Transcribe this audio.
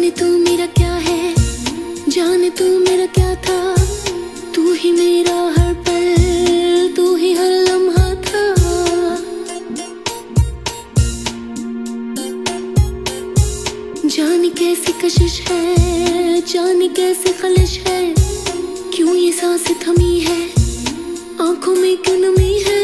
जाने तू मेरा क्या है, जाने तू मेरा क्या था। तू ही मेरा हर पल, तू ही हर लम्हा था। जाने कैसी कशिश है, जाने कैसी खलिश है, क्यों ये सांसें थमी है, आंखों में क्यों नमी है।